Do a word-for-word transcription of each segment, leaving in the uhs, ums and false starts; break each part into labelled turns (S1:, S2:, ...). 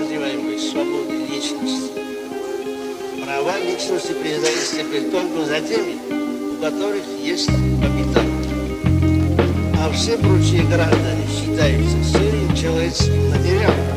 S1: называемой свободы личности. Права личности признаются теперь только за теми, у которых есть капитал. А все прочие граждане считаются сырым человеческим материалом,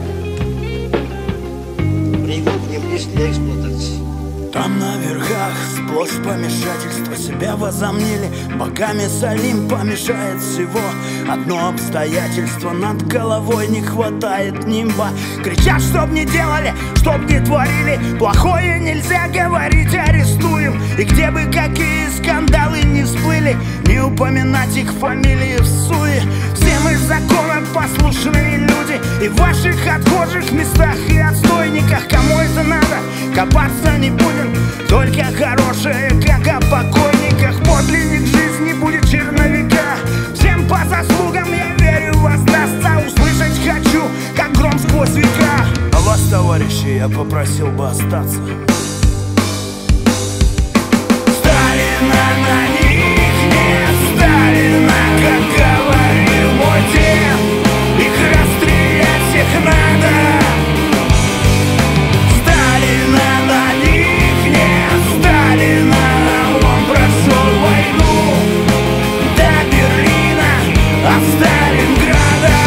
S1: пригодным лишь для эксплуатации.
S2: Там на верхах сплошь помешательство, себя возомнили богами, солим помешает всего одно обстоятельство: над головой не хватает нимба. Кричат, чтоб не делали, чтоб не творили, плохое нельзя говорить, арестуем. И где бы какие скандалы не всплыли, не упоминать их фамилии в суе. Все мы законам послушные люди, и в ваших отхожих местах и отстойниках. Кому это надо, копаться не будем, только хорошее, как о покойниках. Подлинник жизни будет черновика. Всем по заслугам, я верю, воздастся. Услышать хочу, как гром сквозь века. А вас, товарищи, я попросил бы остаться. Сталина на них нет, Сталина, как говорил мой дед. Их расстрелять всех надо. Сталина на них нет, Сталина, он прошел войну до Берлина, от Сталинграда.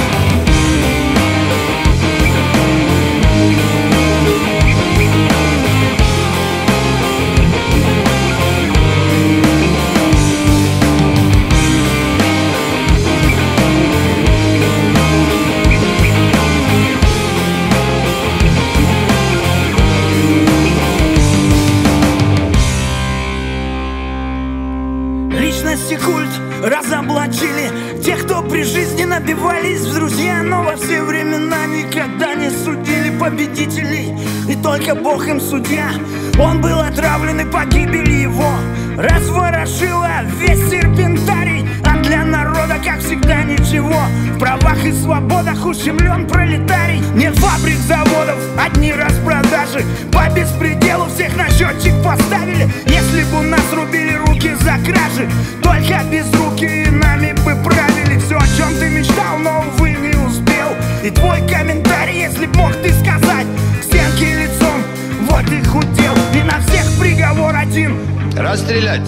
S2: Личности культ разоблачили тех, кто при жизни набивались в друзья, но во все времена никогда не судили победителей. И только Бог им судья. Он был отравлен, и погибель его разворошила весь серпентарий. А для народа, как всегда, ничего. В правах и свободах ущемлен пролетарий. Нет фабрик, заводов, одни распродажи. По беспределу всех на счетчик поставили. Если бы у нас рубили руки за кражи, только безрукие нами бы правили. Все, о чем ты мечтал, но, увы, не успел. И твой комментарий, если б мог ты сказать, к стенке лицом, вот и худел. И на всех приговор один:
S3: расстрелять.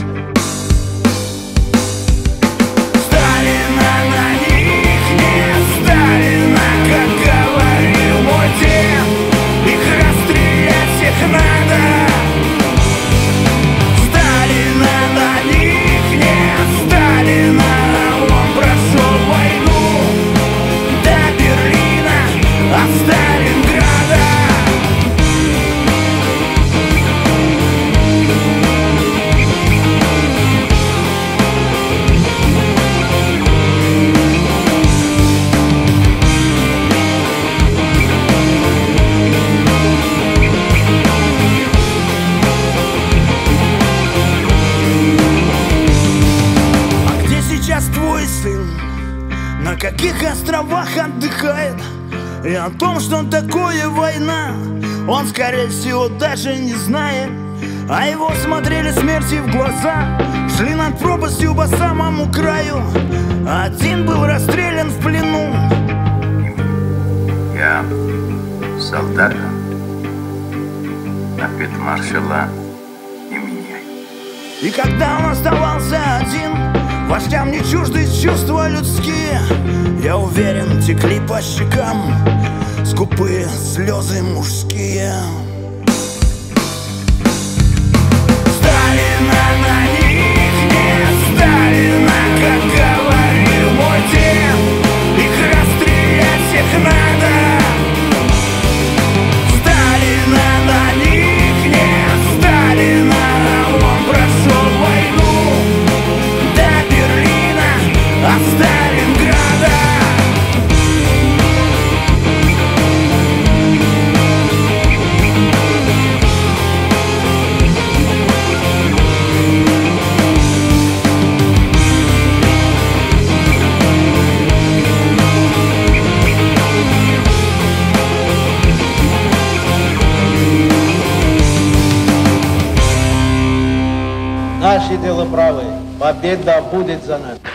S2: Сталина на них нет, Сталина, как говорил мой дед. Их расстрелять всех надо. Сталина на них нет, Сталина, он прошел войну до Берлина, от Сталинграда. Твой сын на каких островах отдыхает? И о том, что такое война, он, скорее всего, даже не знает. А его смотрели смерти в глаза, шли над пропастью по самому краю. Один был расстрелян в плену.
S4: Я солдат на фельдмаршала имени.
S2: И когда он оставался один, вождям не чужды чувства людские. Я уверен, текли по щекам скупые слезы мужские. Сталина на них нет, Сталина, как говорил мой дед. Их расстрелять всех надо. Сталина на них нет, Сталина, он прошел войну до Берлина, от Сталинграда.
S1: Наши дела правые, победа будет за нами.